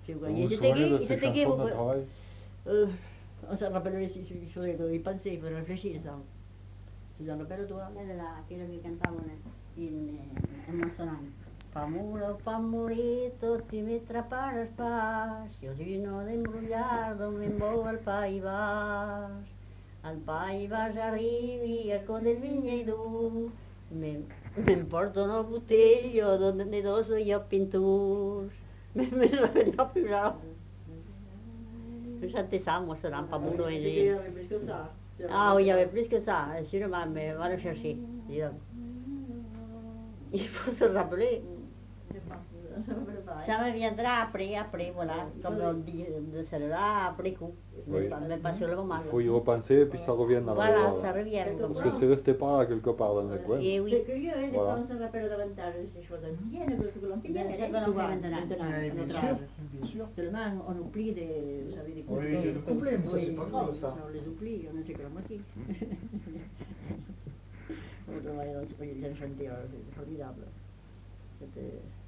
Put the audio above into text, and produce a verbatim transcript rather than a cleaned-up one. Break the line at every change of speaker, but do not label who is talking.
Ils
Vous vous
étaient
souvenez
gays,
de
ils
ces
étaient gays.
chansons de
Beaucoup.
travail?
Euh, on s'en rappellerait si il faudrait y penser, il faudrait réfléchir ça. Tu t'en rappelles toi?
Era quello che cantavano in emozionante. Pamuro, pamurito, ti mettra para spazio, di non imbrogliardo, mi muovo al País Vas. Al País Vas arrivi e con il vignedo, me, me porto una bottiglia donde ne doso io pintus. Me, me lo non più là. Nous chantait ça, moi, sur un pamuro.
Il y avait plus que ça.
Ah oui, il y avait plus que ça, sûrement, mais on va le chercher. Il faut se rappeler. Ça me viendra après, après, voilà, comme on dit de celle-là, après coup.
Oui.
Mais pas sur le moment.
Il faut y repenser et puis ça revient dans la
Voilà,
mémoire.
ça revient.
Parce que c'est resté pas là quelque part dans un coin.
Et oui.
C'est curieux, hein,
Voilà.
quand on se rappelle davantage de ces choses anciennes que ce que l'on fait
De ce que l'on fait
souvent,
maintenant.
maintenant,
Eh,
à
bien
notre
sûr,
âge.
bien sûr.
Seulement, on oublie des, vous savez, des
Oui,
couplets.
des couplets, mais ça, c'est pas grave, ça.
On les oublie, on ne sait que la moitié. On travaille dans ce pays de chanter, c'est formidable. C'était...